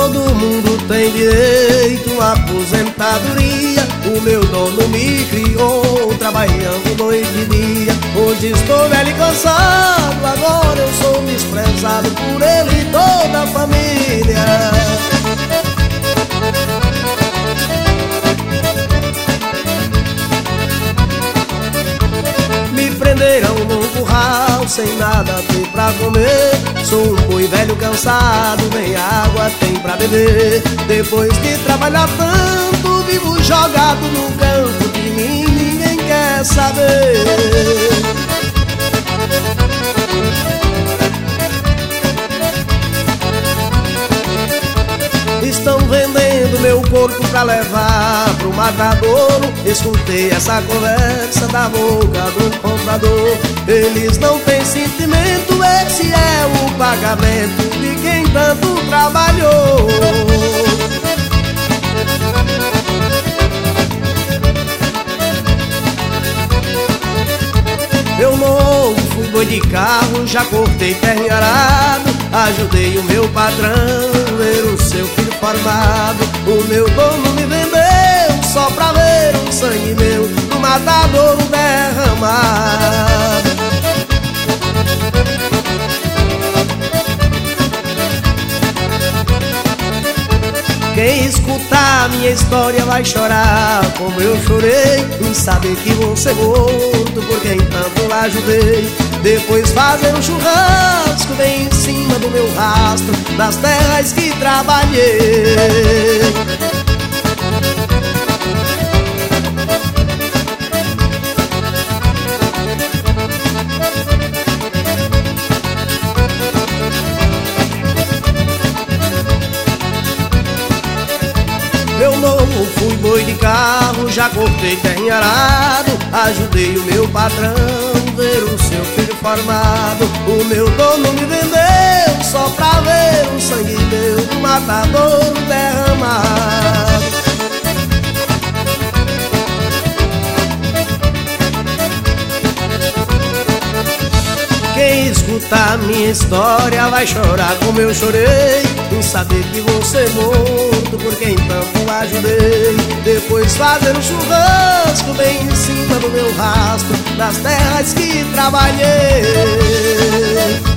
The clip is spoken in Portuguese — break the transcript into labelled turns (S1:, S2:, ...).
S1: Todo mundo tem direito à aposentadoria. O meu dono me criou trabalhando noite e dia. Hoje estou velho e cansado, agora eu sou desprezado por ele e toda a família. Me prenderam num curral sem nada ter pra comer. Sou um boi velho cansado, nem água tem pra beber. Depois de trabalhar tanto, vivo jogado no campo. De mim ninguém quer saber. Estão vendendo meu corpo pra levar pro matadouro. Escutei essa conversa da boca do comprador. Eles não têm sentimento, esse é o pagamento de quem tanto trabalhou. Eu novo fui boi de carro, já cortei terra e arado. Ajudei o meu patrão ver o seu filho formado. O meu dono me vendeu só pra ver o sangue meu no matadouro derramado. Quem escutar minha história vai chorar como eu chorei em saber que vou ser morto por quem tanto lá ajudei. Depois fazer um churrasco bem em cima do meu rastro das terras que trabalhei. Eu novo fui boi de carro, já cortei terra em arado. Ajudei o meu patrão ver o seu filho formado. O meu dono me vendeu só pra ver o sangue meu no matadouro derramado. Quem escutar minha história vai chorar como eu chorei em saber que vou ser morto por quem tanto ajudei. Depois fazer um churrasco bem em cima do meu rastro das terras que trabalhei.